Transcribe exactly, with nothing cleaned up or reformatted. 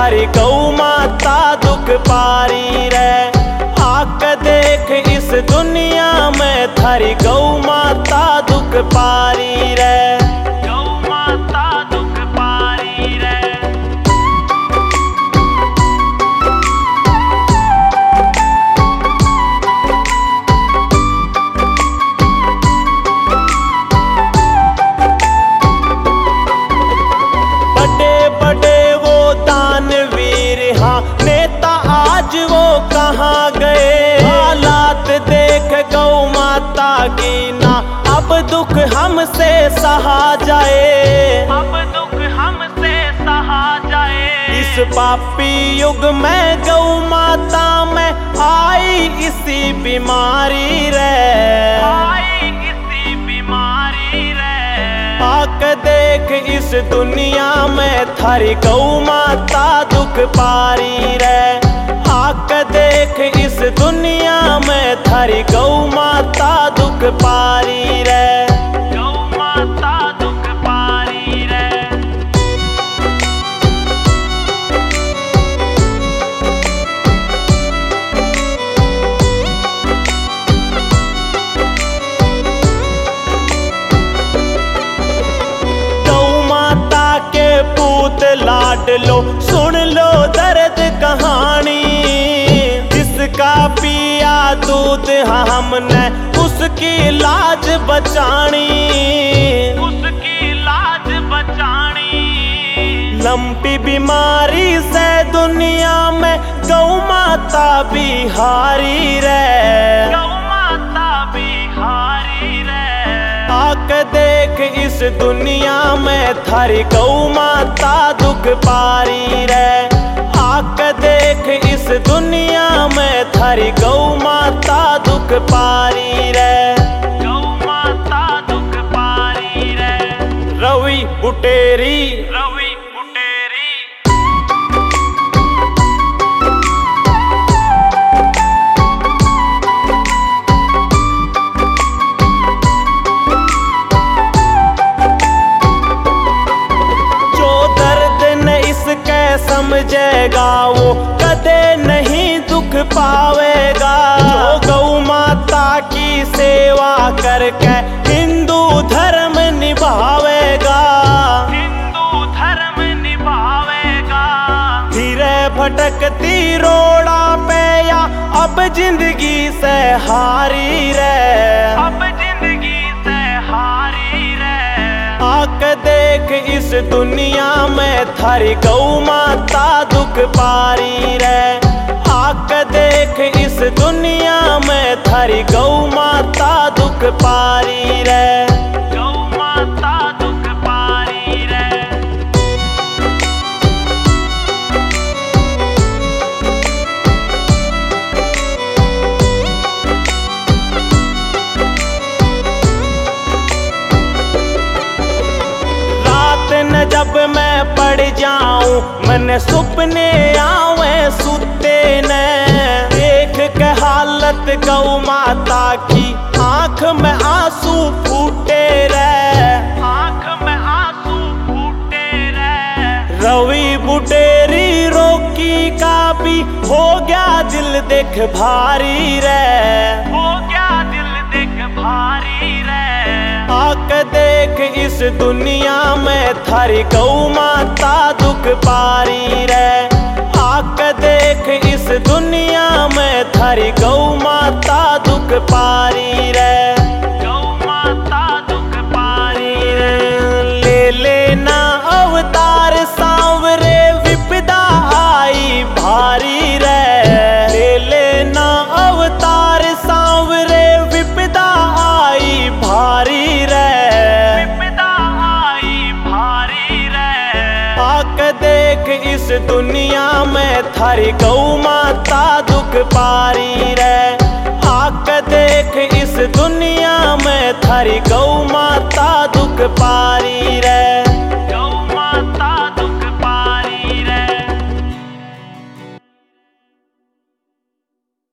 थारी गौ माता दुख पारी रे। आक देख इस दुनिया में थारी गौ माता दुख पारी रे। गौ माता दुख पारी रे। बड़े बड़े वो दानवीर हाँ नेता आज वो कहाँ गए। हालात देख गौ माता की ना अब दुख हमसे सहा जाए। अब दुख हमसे सहा जाए। इस पापी युग में गौ माता में आई इसी बीमारी रे। आई इसी बीमारी रे। आक देख इस दुनिया में थारी गौ माता दुख पारी रे। आक देख इस दुनिया में थारी गौ माता दुख पारी रे। गौ माता दुख पारी रे। गौ माता के पूत लाड लो सुन लो दर्द कहानी। जिसका पिया दूध हमने उसकी लाज बचानी। उसकी लाज बचानी। लंपी बीमारी से दुनिया में गौ माता बिहारी रे। गौ माता बिहारी रे। आक देख इस दुनिया में थारी गौ माता दुख पारी रे। आक देख इस दुनिया में थारी गौ माता दुख पारी रे। गौ माता दुख पारी रे। रवि बुटेरी। रवि बुटेरी। जो दर्द न इसके समझेगा वो कदे नहीं दुख पावेगा। जो गौ माता की सेवा करके हिंदू धर्म निभावेगा। हिंदू धर्म निभावेगा। धीरे भटकती रोड़ा पे या अब जिंदगी से हारी रे। अब जिंदगी से हारी रे। आक देख इस दुनिया में थारी गौ माता दुख पारी रे। आक देख इस दुनिया में थारी गौ माता दुख पारी रे। गौ माता दुख पारी रे। रात न जब मैं पड़ जाऊं मन सुपने आवे सुते ने। देख के हालत गौ माता की आंख में आंसू फूटे रे। आंख में आंसू फूटे रे। रवि बुटेरी रोकी का भी हो गया दिल देख भारी रे। हो गया दिल देख भारी रे। आक देख इस दुनिया में थारी गौ माता दुख पारी रे। आक देख इस दुनिया में थारी गौ माता दुख पारी रे। गौ माता दुख पारी रे। ले लेना अवतार सांवरे विपदा आई भारी रे। ले लेना अवतार सांवरे विपदा आई भारी रे। विपदा आई भारी रे। आक देख इस दुनिया में थारी गौ माता दुख पारी रे। आक देख इस दुनिया में थारी गौ माता दुख पारी रे।